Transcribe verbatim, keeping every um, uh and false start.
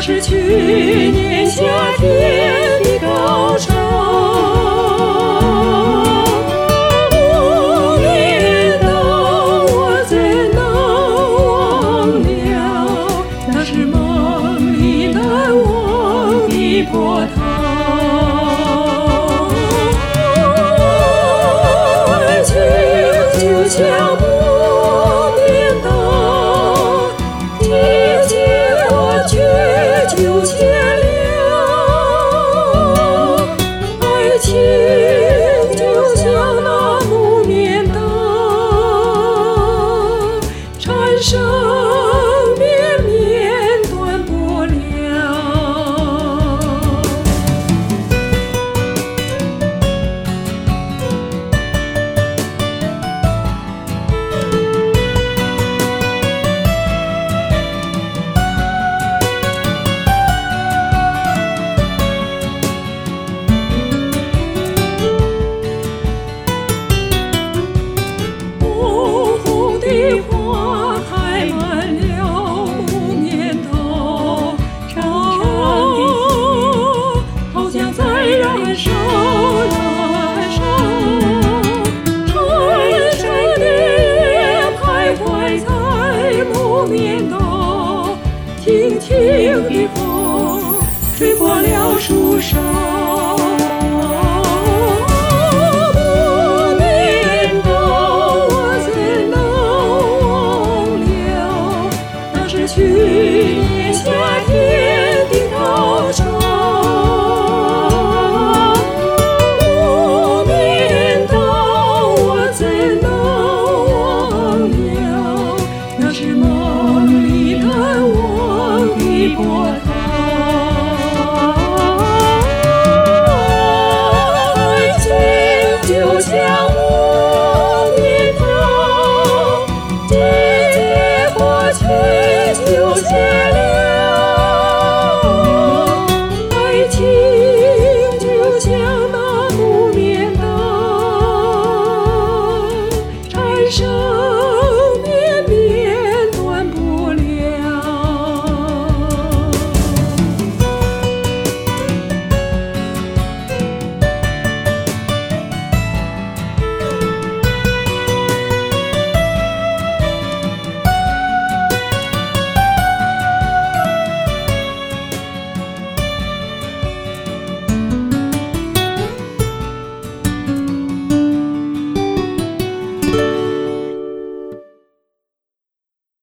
是去年夏天的高潮。不念叨，我怎能忘了？那是梦里难忘的波涛。爱情就像不念叨，提起我却纠结了。爱情就像那木棉刀，缠生绵绵断不了。红红的花开满了木棉头，长长的火好像在燃烧燃烧，沉沉的夜徘徊在木棉头，轻轻的风吹过了树梢。去年夏天的高潮，不念叨，我怎能忘了？那是梦里难忘的波涛。爱情就像木棉刀，结结果却就像